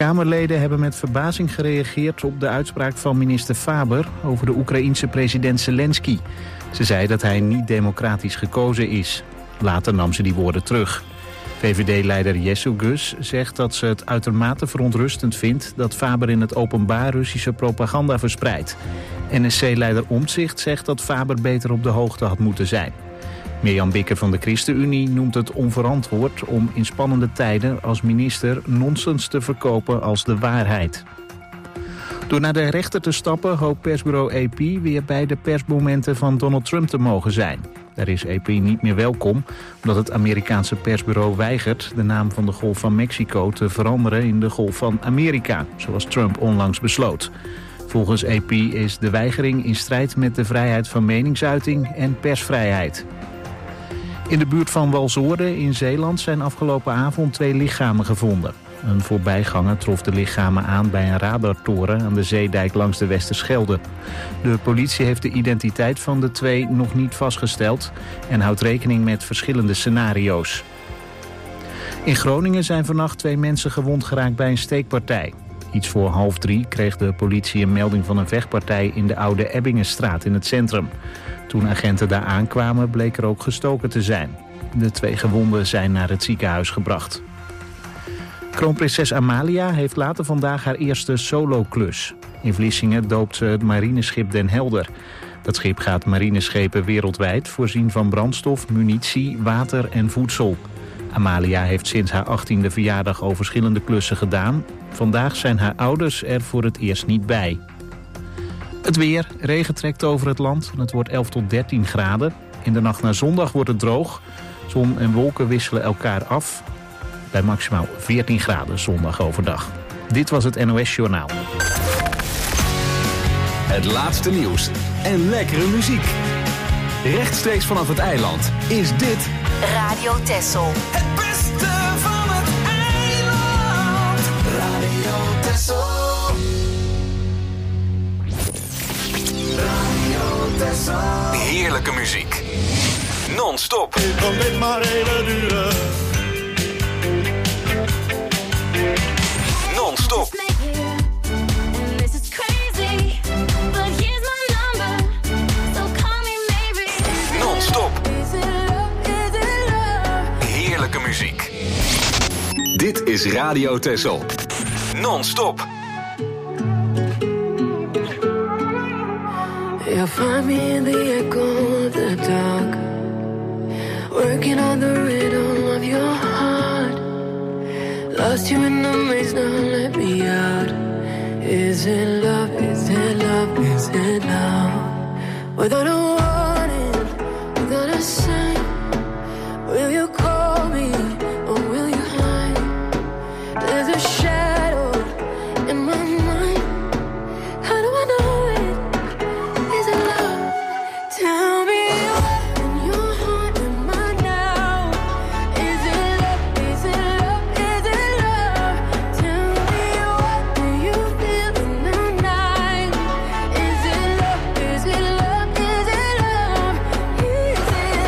Kamerleden hebben met verbazing gereageerd op de uitspraak van minister Faber over de Oekraïense president Zelensky. Ze zei dat hij niet democratisch gekozen is. Later nam ze die woorden terug. VVD-leider Jesselgus zegt dat ze het uitermate verontrustend vindt dat Faber in het openbaar Russische propaganda verspreidt. NSC-leider Omtzigt zegt dat Faber beter op de hoogte had moeten zijn. Mirjam Bikker van de ChristenUnie noemt het onverantwoord om in spannende tijden als minister nonsens te verkopen als de waarheid. Door naar de rechter te stappen hoopt persbureau AP weer bij de persmomenten van Donald Trump te mogen zijn. Daar is AP niet meer welkom, omdat het Amerikaanse persbureau weigert de naam van de Golf van Mexico te veranderen in de Golf van Amerika, zoals Trump onlangs besloot. Volgens AP is de weigering in strijd met de vrijheid van meningsuiting en persvrijheid. In de buurt van Walshoorde in Zeeland zijn afgelopen avond 2 lichamen gevonden. Een voorbijganger trof de lichamen aan bij een radartoren aan de zeedijk langs de Westerschelde. De politie heeft de identiteit van de 2 nog niet vastgesteld en houdt rekening met verschillende scenario's. In Groningen zijn vannacht 2 mensen gewond geraakt bij een steekpartij. Iets voor 2:30 kreeg de politie een melding van een vechtpartij in de Oude Ebbingenstraat in het centrum. Toen agenten daar aankwamen bleek er ook gestoken te zijn. De 2 gewonden zijn naar het ziekenhuis gebracht. Kroonprinses Amalia heeft later vandaag haar eerste solo-klus. In Vlissingen doopt ze het marineschip Den Helder. Dat schip gaat marineschepen wereldwijd voorzien van brandstof, munitie, water en voedsel. Amalia heeft sinds haar 18e verjaardag al verschillende klussen gedaan. Vandaag zijn haar ouders er voor het eerst niet bij. Het weer. Regen trekt over het land en het wordt 11 tot 13 graden. In de nacht naar zondag wordt het droog. Zon en wolken wisselen elkaar af. Bij maximaal 14 graden zondag overdag. Dit was het NOS Journaal. Het laatste nieuws en lekkere muziek. Rechtstreeks vanaf het eiland is dit Radio Texel. Het beste van het eiland. Radio Texel. Radio Texel. heerlijke muziek. Non-stop. Kan dit maar even duren. Non-stop. Non-stop. Heerlijke muziek. Dit is Radio Texel. Non-stop. You'll find me in the echo of the dark, working on the rhythm of your heart. Lost you in the maze, now let me out. Is it love, is it love, is it love? Without a warning, without a sign, will you call me or will you hide? There's a shadow in my mind. How do I know it? Is it love? Tell me what in your heart am I now? Is it love? Is it love? Is it love? Tell me what do you feel in the night? Is it love? Is it love? Is it love? Is it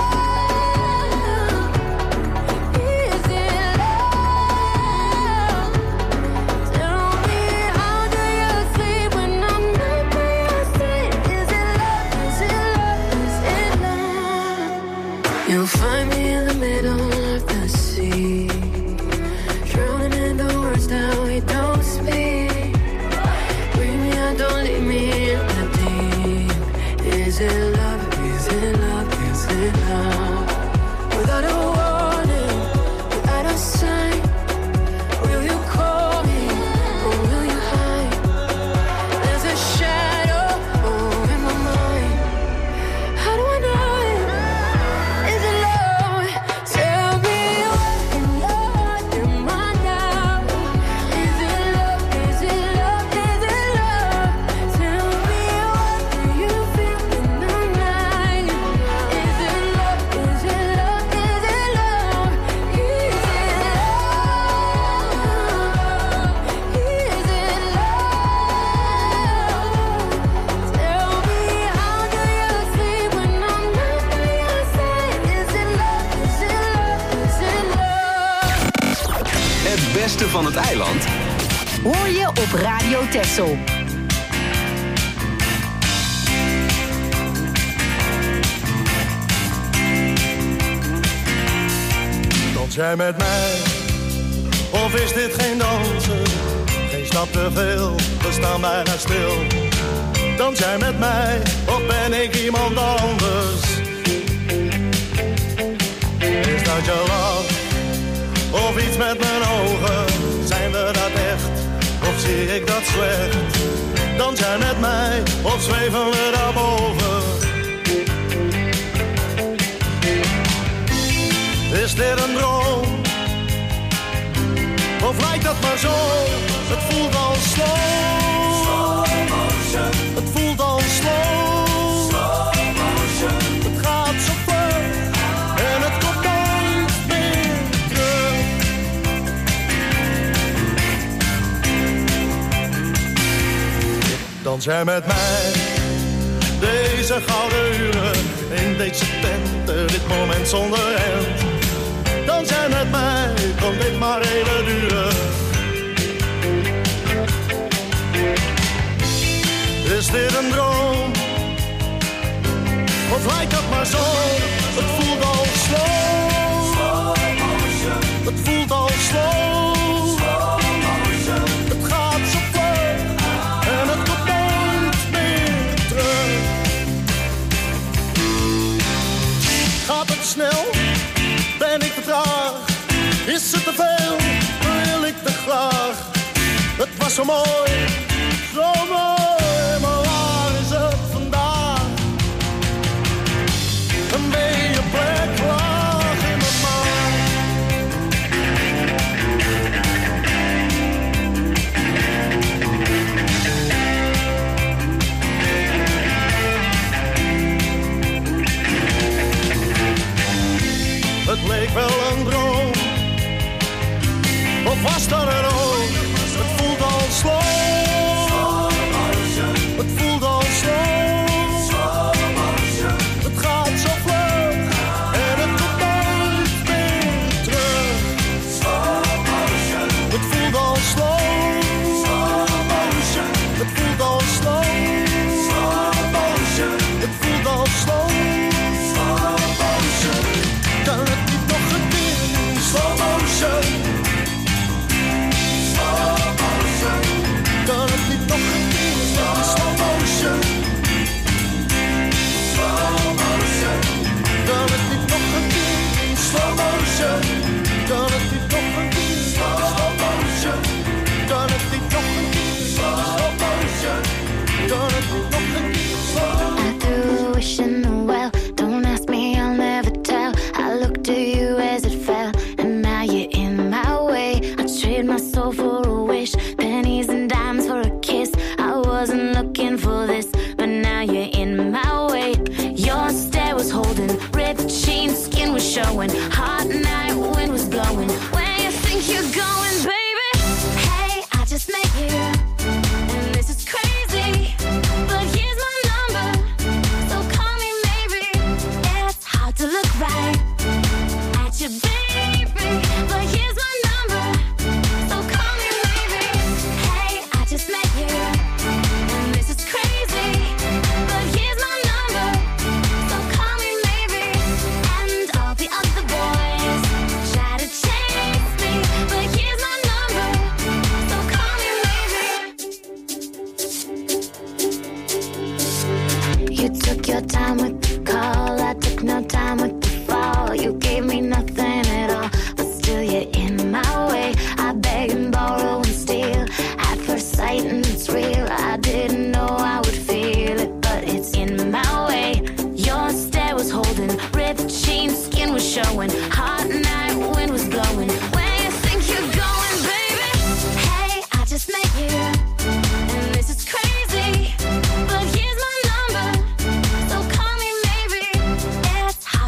love? Is it love? Tell me how do you sleep when I'm not by your side? Is it love? Is it love? Is it love? You'll find me in the middle of the sea, drowning in the words that we don't speak. Bring me out, don't leave me in the deep. Is it love? Is it love? Is it love? Without a warning, without a sign, will you call me or will you hide? There's a shadow in my mind. How do I know it? Is it love? Tell me what in your heart am I now? Is it love? Is it love? Is it love? Tell me what do you feel in the night? Is it love? Is it love? Is it love? Is it love? Is it love? Tell me how do you sleep when I'm not by your side? Is it love? Is it love? Is it love? Het beste van het eiland hoor je op Radio Texel. Dans jij met mij, of is dit geen dansen? Geen stap te veel, we staan bijna stil. Dans jij met mij, of ben ik iemand anders? Is dat je lach, of iets met mijn ogen? Zijn we dat echt, of zie ik dat slecht? Dans jij met mij, of zweven we daarboven? Is dit een droom? Of lijkt dat maar zo? Het voelt al slow motion. Het voelt al slow motion. Het gaat zo vlug en het komt nooit meer terug. Dans jij met mij deze gouden uren in deze tent, dit moment zonder end. Dans jij met mij, kon dit maar even duren. Is dit een droom? Of lijkt dat maar zo? Het voelt al slow motion. Het voelt al slow motion. Het gaat zo vlug en het komt nooit meer terug. Gaat het snel? Ben ik te traag? Is het te veel? Wil ik te graag? Het was zo mooi, maar waar is het vandaag? Een beetje plek laag in mijn maag. Het leek wel een droom, of was dat er ook? Het voelt al slow. Het voelt al slow motion. Het gaat zo vlug en het komt nooit meer terug. Het voelt al slow motion. Het voelt al slow motion. Het voelt al slow motion. Kan het niet nog een keer doen? Slow motion. Kan het niet nog een keer doen? Slow motion. Kan het niet nog een keer doen? Slow motion. Kan het niet nog een keer doen? Slow motion. Kan het niet nog een keer doen? Slow motion. Kan het niet nog een keer doen? I threw a wish in the well. Don't ask me, I'll never tell. I looked at you as it fell, and now you're in my way. I trade my soul for a wish, pennies and dimes for a kiss. I wasn't looking for this, but now you're in my way. Your stare was holding, ripped jeans, skin was showing. Hot night, wind was blowing. Where you think you're going, baby? Hey, I just met you, and this is crazy, but here's my number, so call me maybe. It's hard to look right at you, baby, but here's my number, so call me maybe. Hey, I just met you, and this is crazy, but here's my number, so call me maybe. And all the other boys try to chase me, but here's my number, so call me maybe. You took your time with the call, I took no time with the fall. You gave me nothing at all, but still you're in my way. I beg and borrow and steal at first sight, and it's real. I didn't know I would feel it, but it's in my way. Your stare was holding, ripped jeans, skin was showing. Hot night, wind was blowing. Where you think you're going, baby? Hey, I just met you, and this is crazy, but here's my number, so call me maybe. It's hard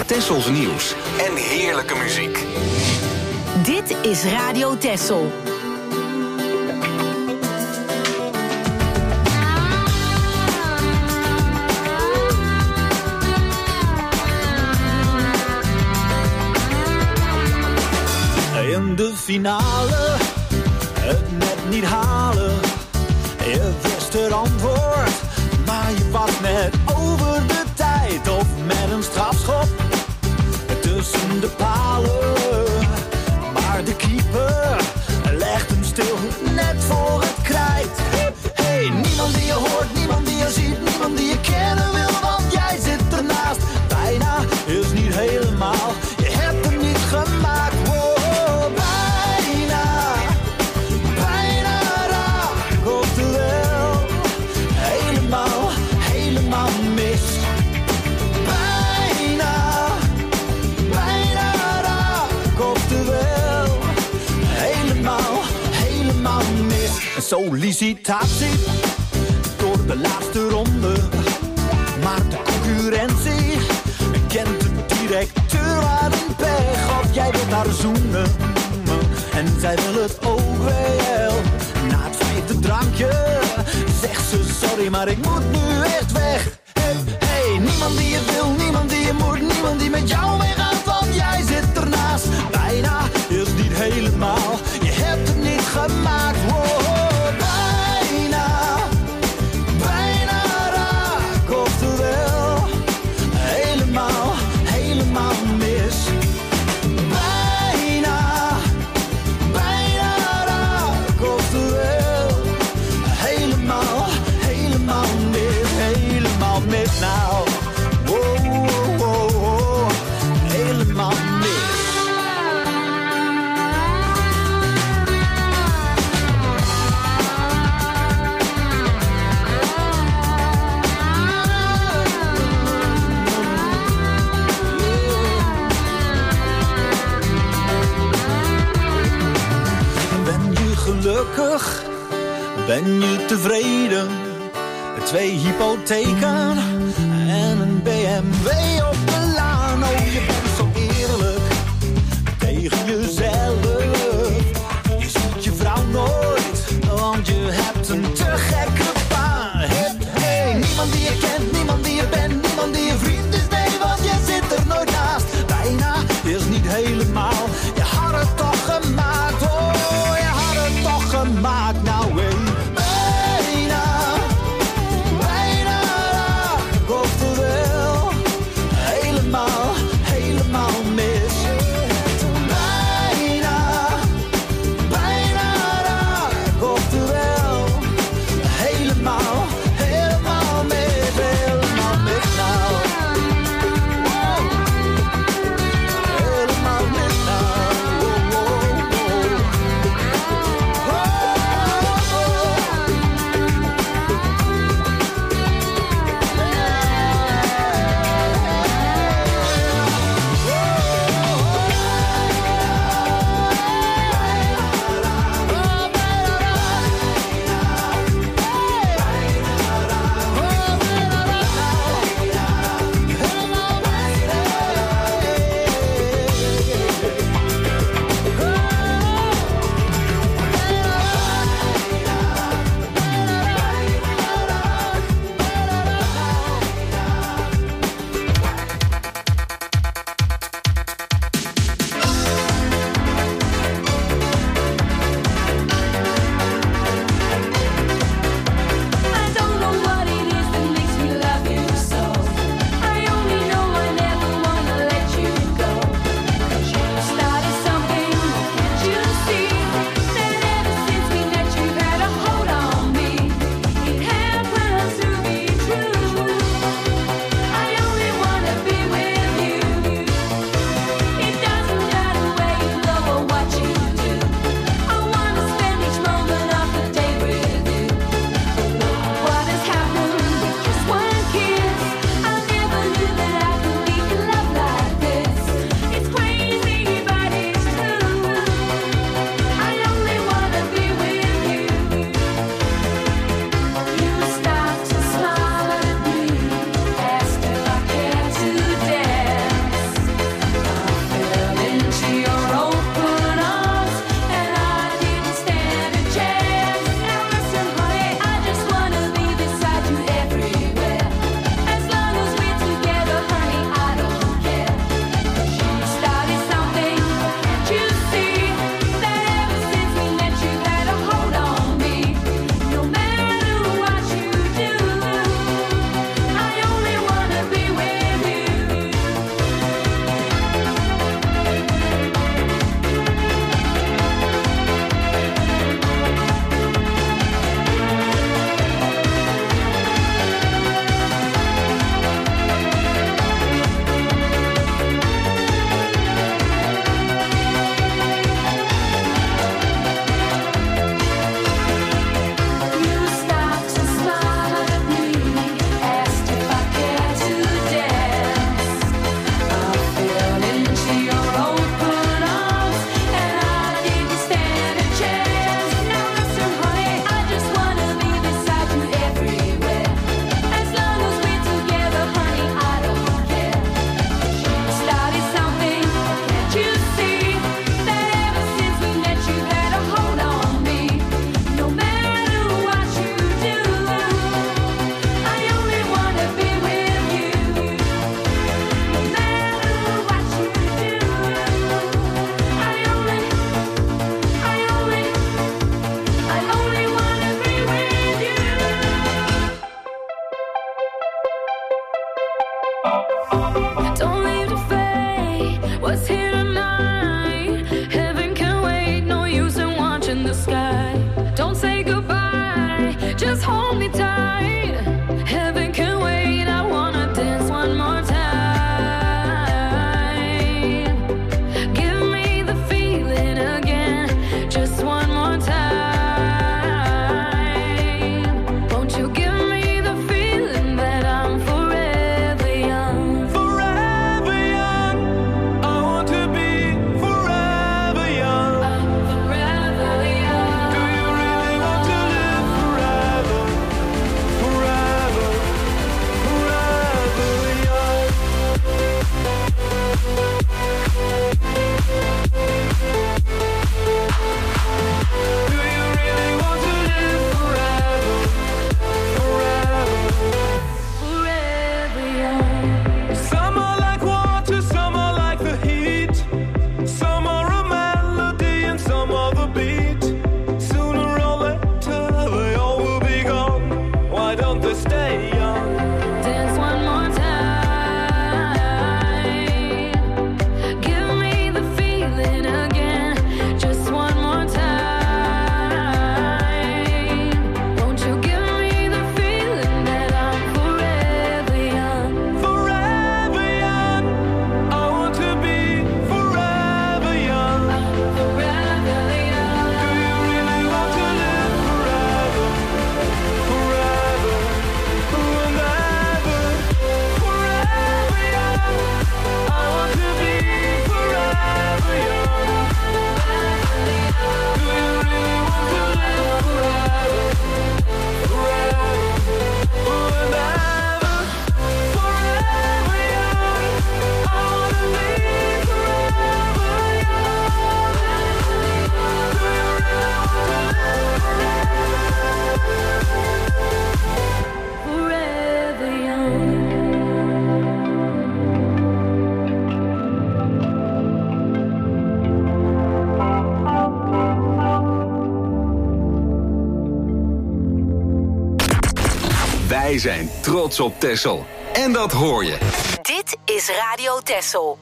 Tessels nieuws en heerlijke muziek. Dit is Radio Tessel. In de finale, het net niet halen. Je wist het antwoord, maar je was net over de tijd. Of met een strafschop tussen de palen. Maar de keeper legt hem stil, net voor het krijt. Hey, niemand die je hoort, niemand die je ziet, niemand die je kennen wil. Want jij zit ernaast, bijna is niet helemaal. Je hebt hem niet gemaakt. Sollicitatie door de laatste ronde. Maar de concurrentie kent de directeur aan een pech. Of jij wilt haar zoenen en zij wil het ook wel. Na het 5e drankje zegt ze sorry, maar ik moet nu echt weg. Hey, niemand die je wil, niemand die je moet, niemand die met jou meegaat. Want jij zit ernaast, bijna is niet helemaal. Je hebt het niet gemaakt, wow. Nou, wow, wow, wow, wow, helemaal mis. Ben je gelukkig? Ben je tevreden? 2 hypotheken en een BMW op de laan. Oh, je bent zo eerlijk tegen jezelf. Je ziet je vrouw nooit, want je hebt een te gekke baan. Hey, niemand die je kent, niemand die je bent, niemand die je vriend is. Nee, want je zit er nooit naast. Bijna is niet helemaal. Je had het toch gemaakt, oh, je had het toch gemaakt. Nou, hey. Go Wij zijn trots op Texel. En dat hoor je. Dit is Radio Texel.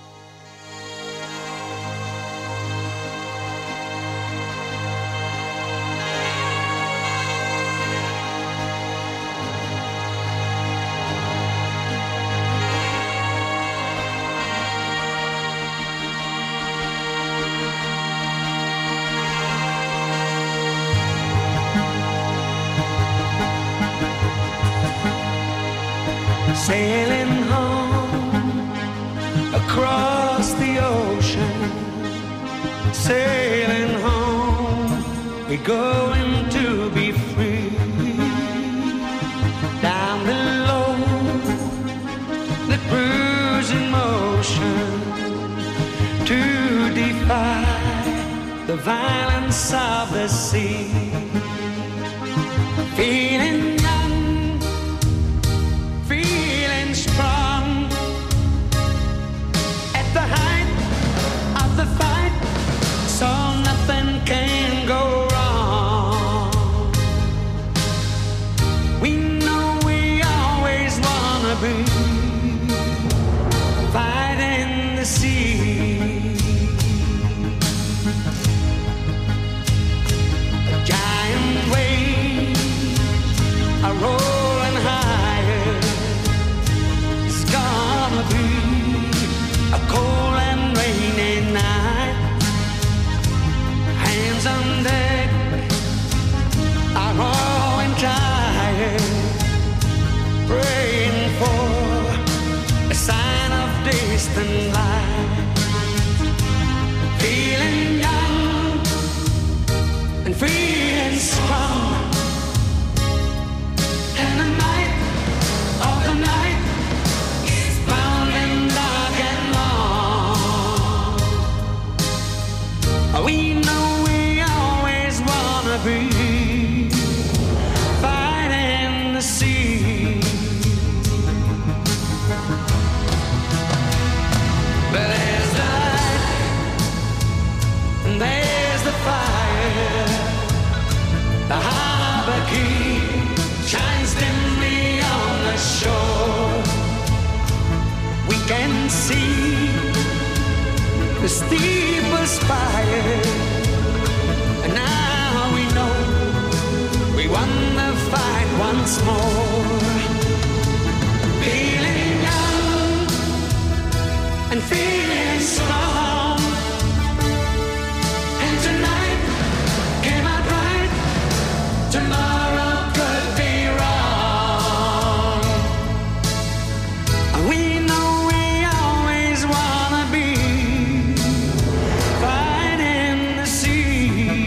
Sailing home across the ocean, sailing home, we're going to be free. Down below, the cruising motion, to defy the violence of the sea. Feeling young, feeling strong, at the height of the fight, so nothing can go wrong. We know we always wanna be fighting the sea. A giant wave, a rolling higher, it's gonna be a cold and rainy night. Hands on deck are growing tired, praying for a sign of distant light. Feeling young and feeling strong, and the night of the night is bounding dark and long. We know we always wanna be fighting the sea. But there's the light, and there's the fire. The harbor key shines dimly on the shore. We can see the steeple spire, and now we know we won the fight once more. Feeling young and feeling strong, and tonight came out right, tomorrow could be wrong. We know we always wanna be fighting the sea.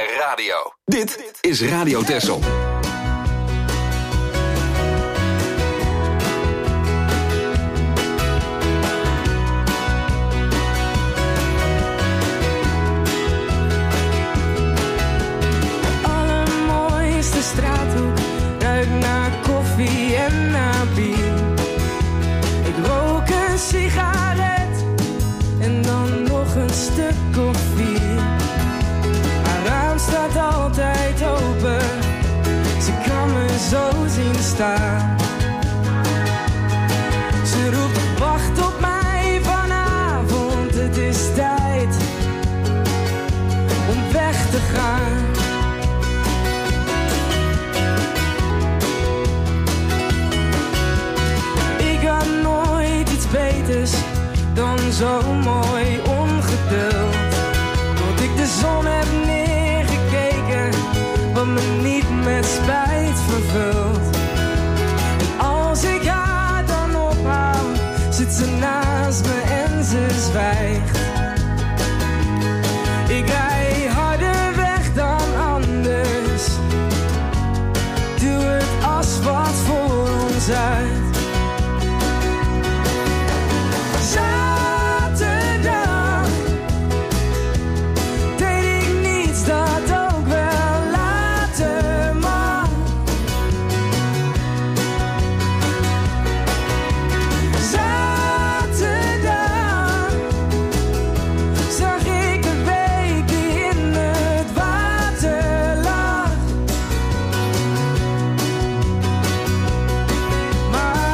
naar radio. Dit is Radio Texel. Allermooiste straathoek ruikt naar koffie en naar bier. Ik rook een sigaret en dan nog een stuk of 4. Haar raam staat altijd open, ze kan me zo zien staan. Ze roept wacht op mij vanavond, het is tijd om weg te gaan. Ik had nooit iets beters dan zo mooi ongeduld. Tot ik de zon heb neergekeken, wat me niet met spijt vervult. En als ik haar dan ophoud, zit ze naast me en ze zwijgt. Ik rij harder weg dan anders, duw het asfalt voor ons uit. Zaterdag deed ik niets dat ook wel later mag. Zaterdag zag ik de week die in het water lag. Maar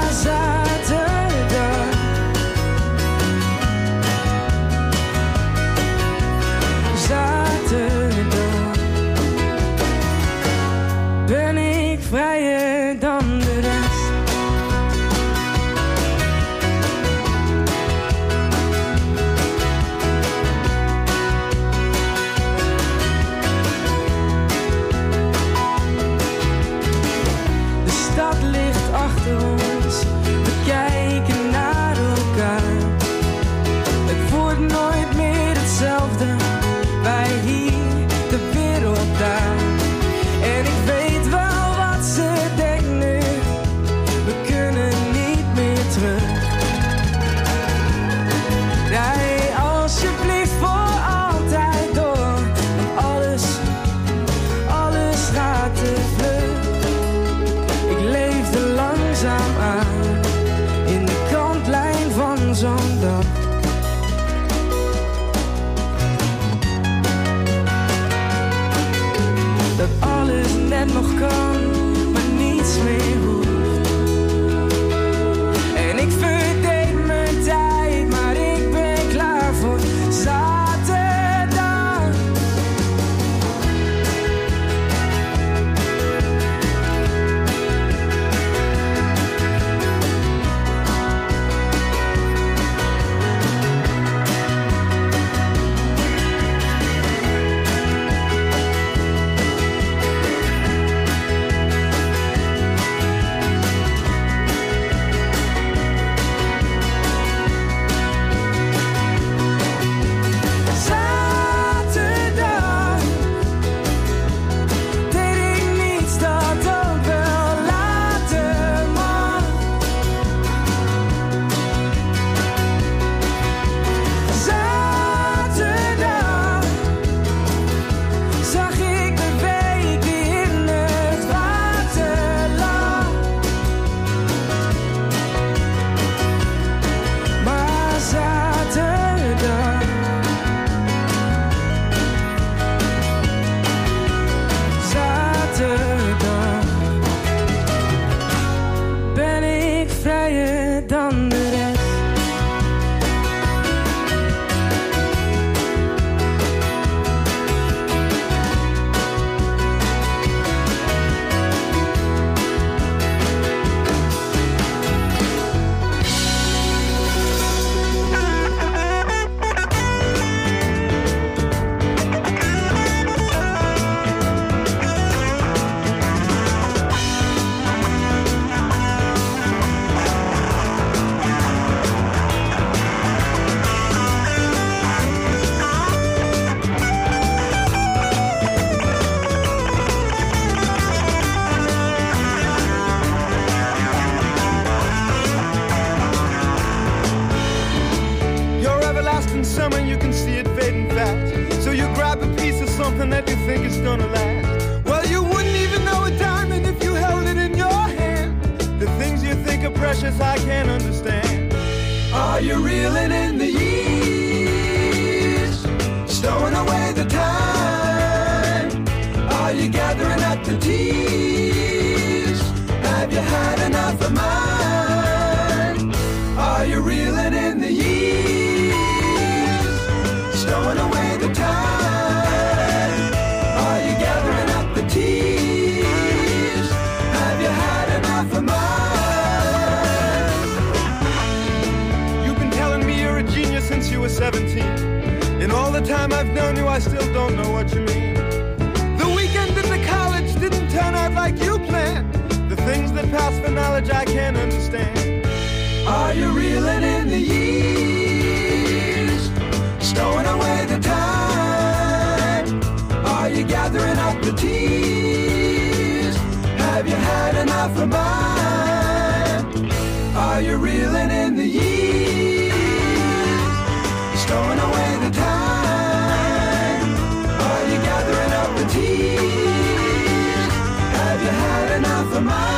that you think is gonna last. Well, you wouldn't even know a diamond if you held it in your hand. The things you think are precious, I can't understand. Are you reeling in the years, stowing away the time? Are you gathering up the tears? Have you had enough of mine? Are you reeling in the years, stowing away the time? Are you gathering up the tears? Have you had enough of mine? You've been telling me you're a genius since you were 17. In all the time I've known you, I still don't know what you mean. The weekend in the college didn't turn out like you planned. The things that pass for knowledge I can't understand. Are you reeling in the years, stowing away the time? Are you gathering up the tears? Have you had enough of mine? Are you reeling in the years, stowing away the time? Are you gathering up the tears? Have you had enough of mine?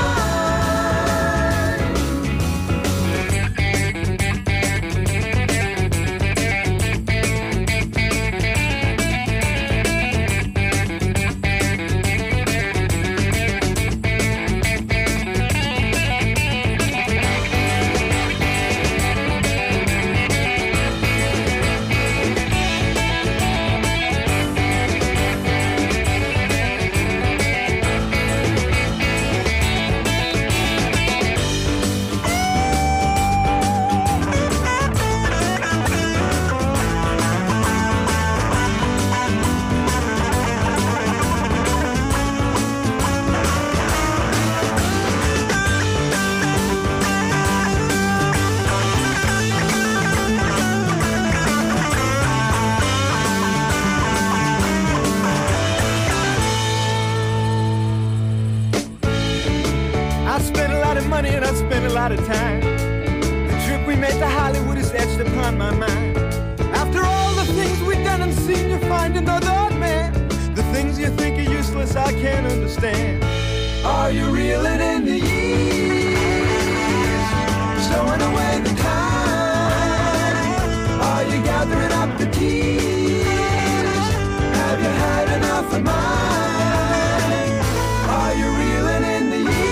Of time. The trip we made to Hollywood is etched upon my mind. After all the things we've done and seen, you find another man. The things you think are useless, I can't understand. Are you reeling in the years, stowing away the time? Are you gathering up the tears? Have you had enough of mine? Are you reeling in the years,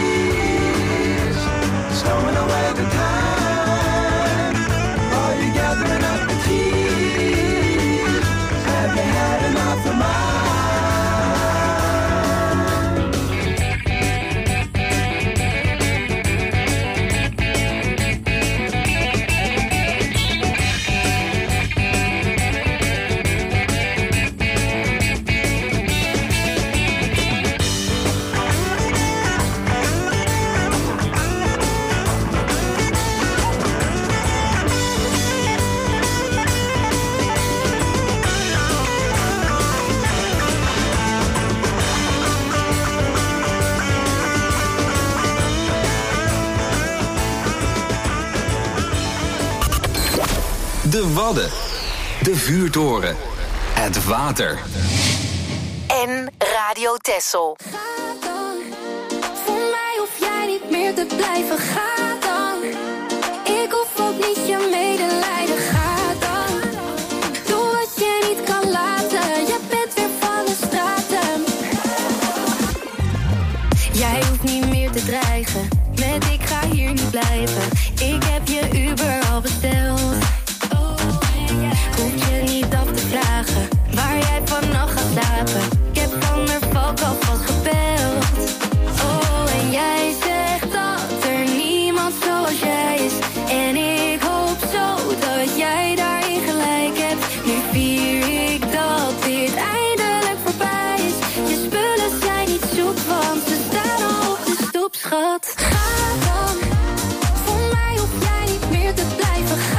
stowing away the time? Are you gathering up the tears? Have you had enough of mine? De Wadden, de vuurtoren, het water. En Radio Texel. Ga dan, voor mij hoef jij niet meer te blijven. Ga dan, ik hoef ook niet je medelijden. Ga dan, doe wat je niet kan laten. Je bent weer van de straten. Jij hoeft niet meer te dreigen met ik ga hier niet blijven. Ik heb je Uber al besteld. Hoef je niet af te vragen waar jij vannacht gaat slapen. Ik heb van der Valk alvast gebeld. Oh, en jij zegt dat er niemand zoals jij is. En ik hoop zo dat jij daarin gelijk hebt. Nu vier ik dat dit eindelijk voorbij is. Je spullen zijn niet zoek, want ze staan al op de stoep, schat. Ga dan, voor mij hoef jij niet meer te blijven.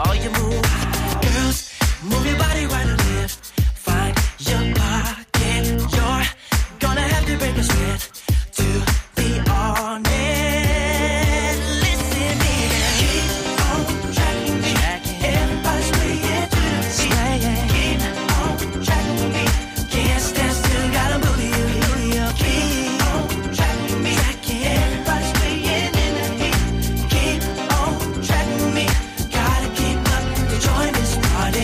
all you move. Girls, move your body right or left. Find your pocket. You're gonna have to break a sweat to be honest. Listen, baby, keep on tracking me. Everybody's swaying to the beat. Keep on tracking me. Can't stand still, gotta move you. Keep on tracking me. Everybody's swaying in the heat. Keep on tracking me. Gotta keep up to join this party.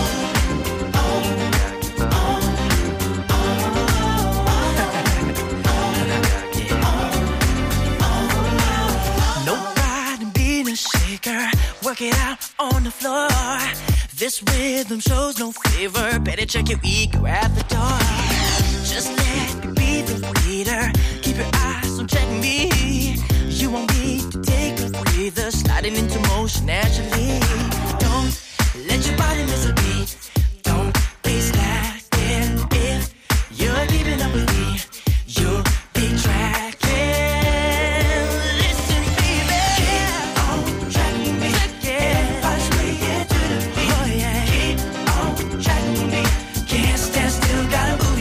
No pride in being a shaker. Work it out on the floor. This rhythm shows no favor. Better check your ego at the door. Just let me be the leader. Keep your eyes on check me. You want me to take a breather, sliding into motion naturally. Don't let your body miss a beat. Don't be slacking. If you're keeping up with me, you'll be tracking. Listen, baby, keep on tracking me. Everybody's swaying to the beat. Oh yeah, keep on tracking me. Can't stand still, gotta move.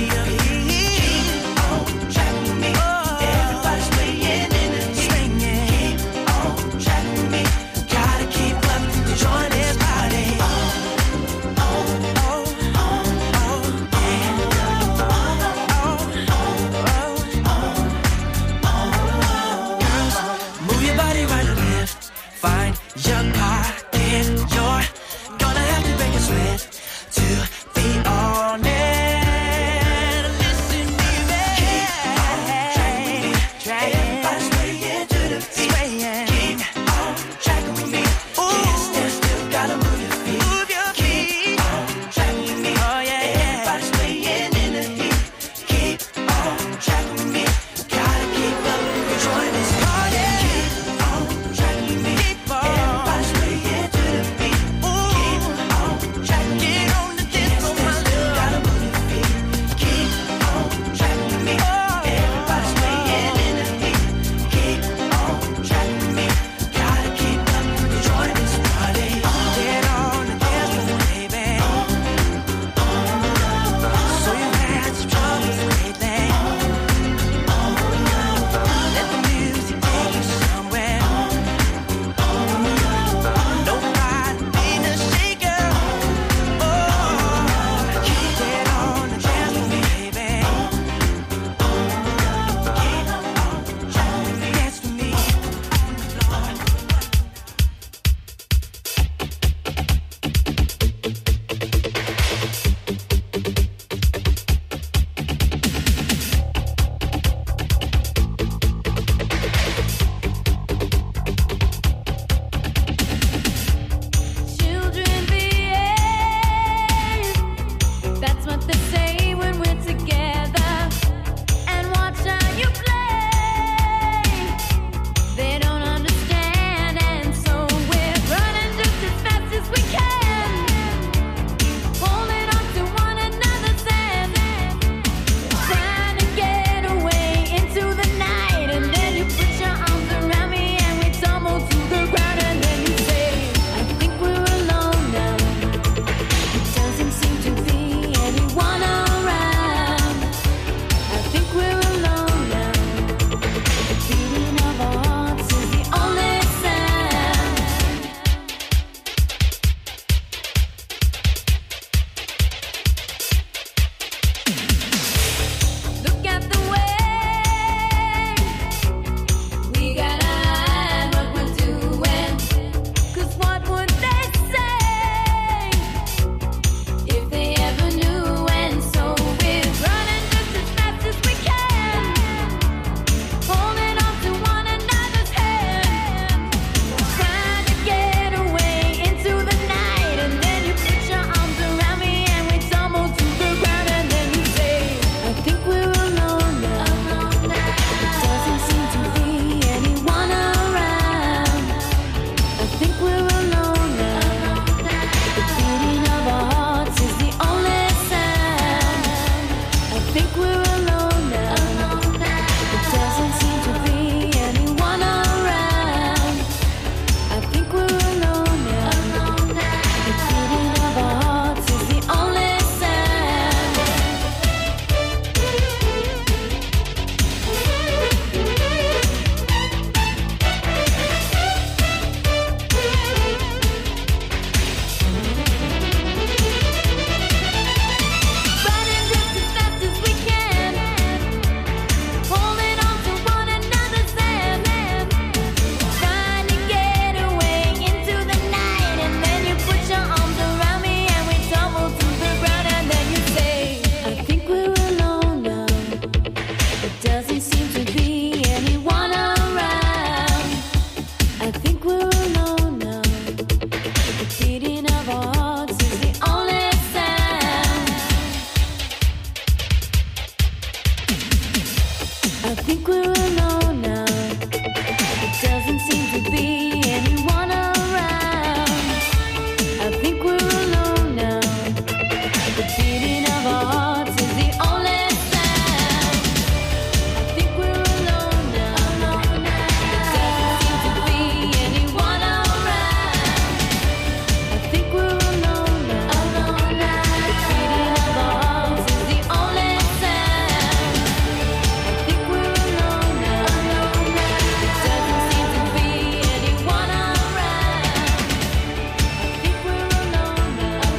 I think we're alone now. It doesn't seem to be anyone around. I think we're alone now. The beating of our hearts is the only sound. I think we're alone now. It doesn't seem to be anyone around. I think we're alone now. The beating of our hearts is the only sound. I think we're alone now. It doesn't seem to be anyone around. I think we're alone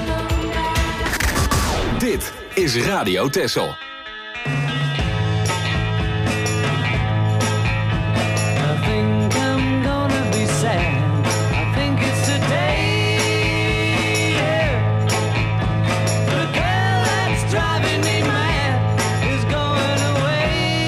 now. Dit is Radio Texel. I think I'm gonna be sad. I think it's today. Yeah. The girl that's driving me mad is going away.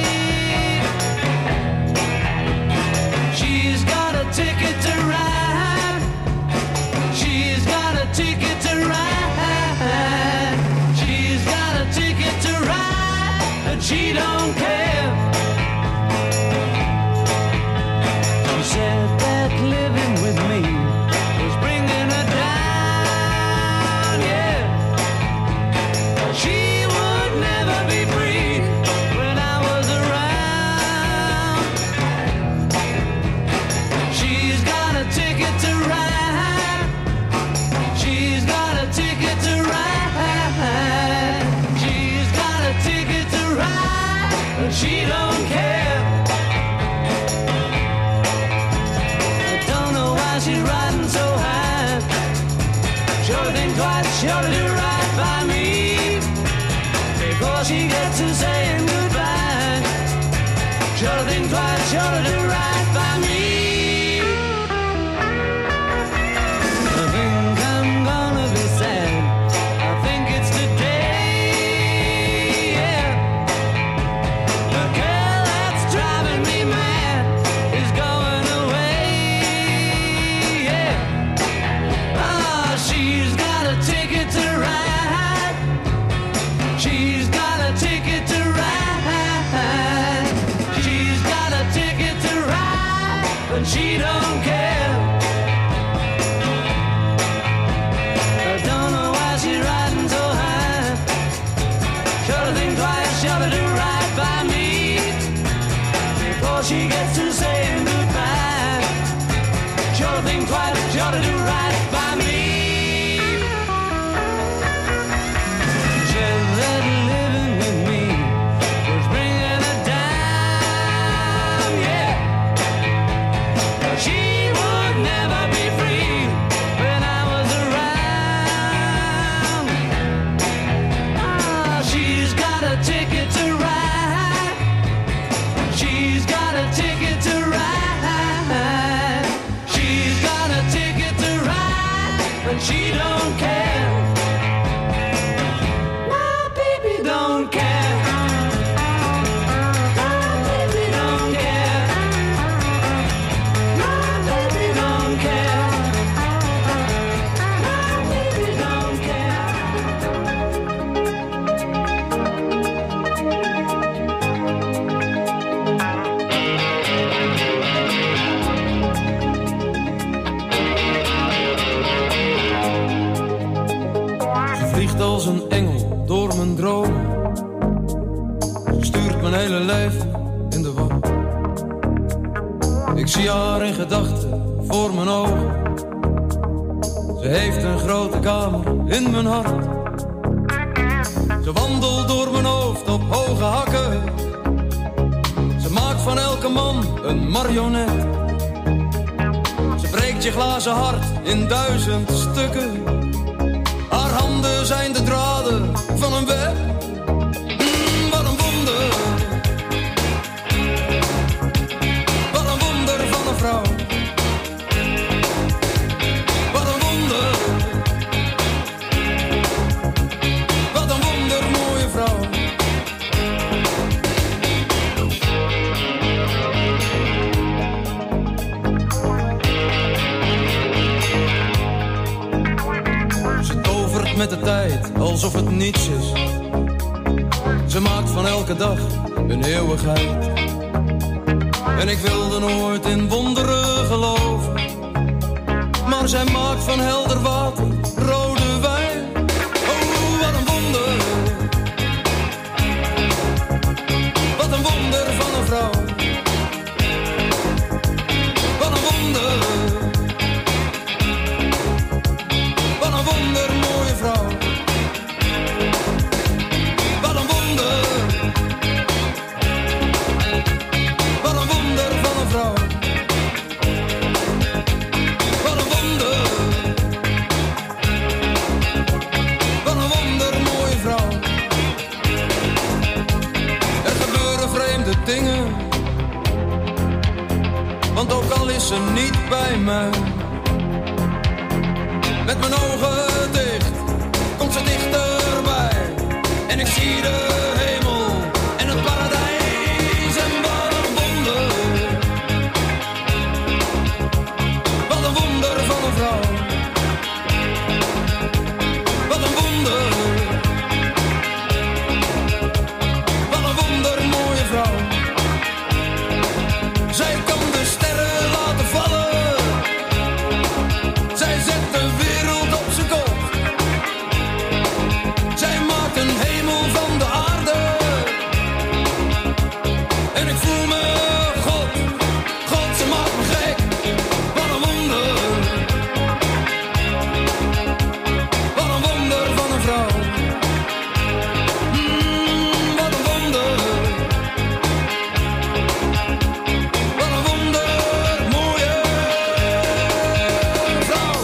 She's got a ticket to ride. She's got a ticket to ride. She's got a ticket to ride, and she don't care. She said that living with me was bringing her down, yeah. She would never be free when I was around. She's got a ticket to ride. She's got a ticket to ride. She's got a ticket to ride, but she don't care. I don't know why she's riding so high. Sure think twice, sure to do right by me before she gets to saying goodbye. Sure think twice, sure to do right by me. I think I'm gonna be sad. I think it's today. Yeah. The girl that's driving me mad is going away. Yeah. Ah, she's got a ticket to ride. She's got a ticket to ride. She's got a ticket to ride, but she don't care. I don't know why she's riding so high. Sure to think twice, sure to do right by me before she gets to saying goodbye. Sure to think twice, sure to do right by me. Said that living with me was bringing her down, yeah. She would never be free when I was around. Ah, she's got a ticket to ride. She's got a ticket to ride. She's got a ticket to ride, but she don't care. My baby don't care. My baby don't care. My baby don't care. My baby don't care. Ze vliegt als een engel door mijn droom. Ze stuurt mijn hele leven in de war. Ik zie haar in gedachten voor mijn ogen. Ze heeft een grote kamer in mijn hart. Ze wandelt door mijn hoofd op hoge hakken. Ze maakt van elke man een marionet. Ze breekt je glazen hart in 1000 stukken. Haar handen zijn de draden van een web. Wat een wonder. Wat een wonder van een vrouw. Wat een wonder. Wat een wonder mooie vrouw. Ze tovert met de tijd alsof het niets is. Ze Ze maakt van elke dag een eeuwigheid. En ik wilde nooit in wonderen geloven. Maar zij maakt van helder water rode wijn. Oh, wat een wonder. Wat een wonder van een vrouw. Wat een wonder. Wat een wonder, mooie vrouw. Wat een wonder. Wat een wonder van een vrouw. Wat een wonder. Wat een wonder, mooie vrouw. Er gebeuren vreemde dingen. Want ook al is ze niet bij mij. Met mijn ogen dicht, komt ze dichterbij. En ik zie de hemel en het paradijs. En wat een wonder. Wat een wonder van een vrouw. Wat een wonder. Wat een wonder, mooie vrouw. Zij kan de sterren laten vallen. Zij zet de wereld op zijn kop. Zij maakt een hemel van de aarde. En ik voel me God. God, ze maakt me gek. Wat een wonder. Wat een wonder van een vrouw. Wat een wonder. Wat een wonder, mooie vrouw.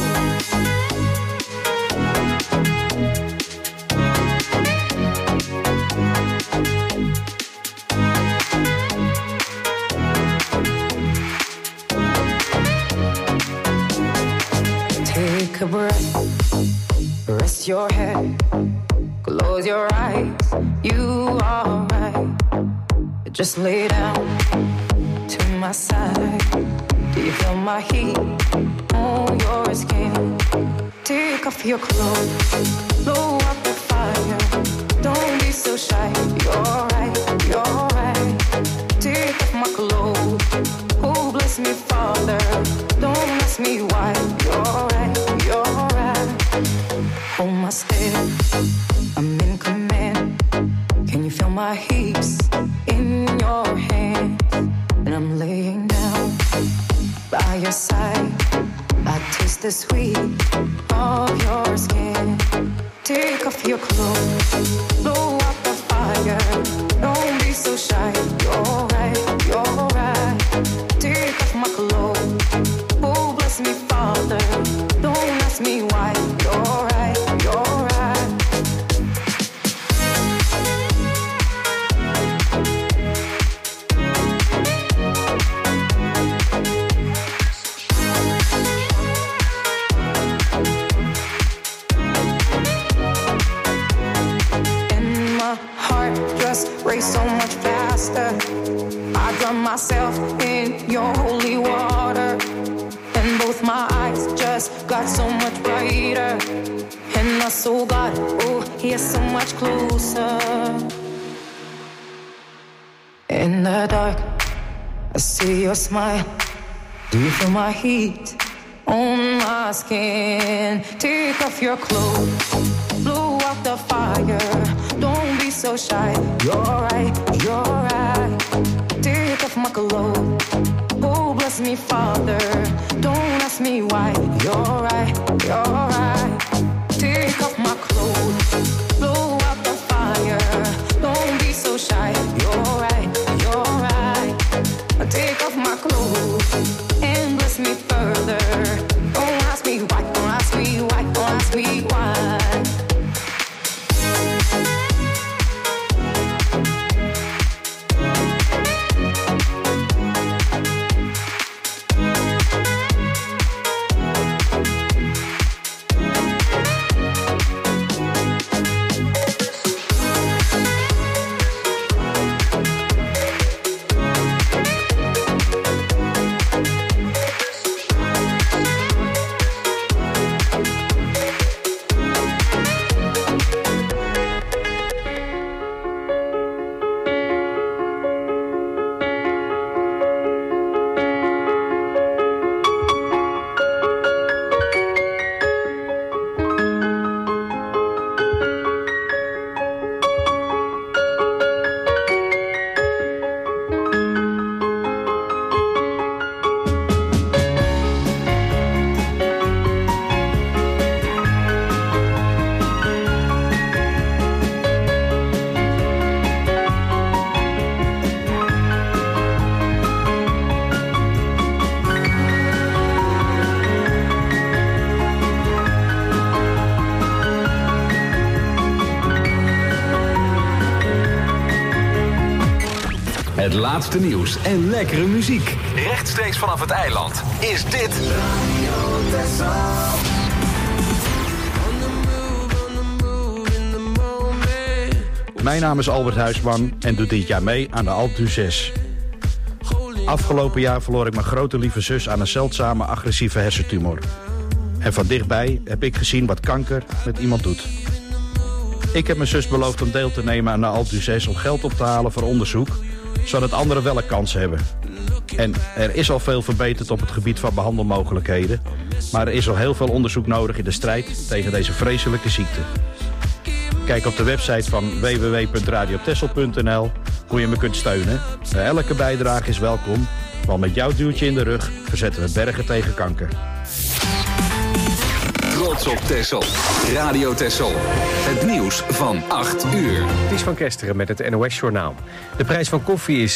Take a breath, rest your head, close your eyes, you are right. Just lay down to my side. Do you feel my heat on your skin? Take off your clothes, blow up the fire. Don't be so shy, you're right, you're right. Take off my clothes, oh bless me, Father. Don't ask me why, you're right, you're right. Hold my step, I'm in command. Can you feel my hips in your hands? And I'm laying down by your side. I taste the sweet of your skin. Take off your clothes, blow up the fire. Don't be so shy, you're right, you're right. Take off my clothes, oh bless me, Father. Don't ask me why, you're right, you're right. And my heart just race so much faster. I drown myself in your holy water. And both my eyes just got so much brighter. And I saw God, oh, He is so much closer. In the dark, I see your smile. Do you feel my heat on my skin? Take off your clothes, blow out the fire. Don't be so shy, you're right, you're right. Take off my clothes, oh bless me, Father. Don't ask me why, you're right, you're right. Take off my clothes, blow out the fire. Don't be so shy, you're right, you're right. Take off my clothes and bless me further. Don't ask me why, don't ask me why, don't ask me why. Het laatste nieuws en lekkere muziek. Rechtstreeks vanaf het eiland is dit Radio Texel. Mijn naam is Albert Huisman en doe dit jaar mee aan de Alpe d'Huez. Afgelopen jaar verloor ik mijn grote lieve zus aan een zeldzame agressieve hersentumor. En van dichtbij heb ik gezien wat kanker met iemand doet. Ik heb mijn zus beloofd om deel te nemen aan de Alpe d'Huez om geld op te halen voor onderzoek, zodat anderen wel een kans hebben. En er is al veel verbeterd op het gebied van behandelmogelijkheden, maar er is al heel veel onderzoek nodig in de strijd tegen deze vreselijke ziekte. Kijk op de website van www.radiotessel.nl hoe je me kunt steunen. Elke bijdrage is welkom, want met jouw duwtje in de rug verzetten we bergen tegen kanker. Trots op Texel. Radio Texel. Het nieuws van 8 uur. Ties van Kesteren met het NOS-journaal. De prijs van koffie is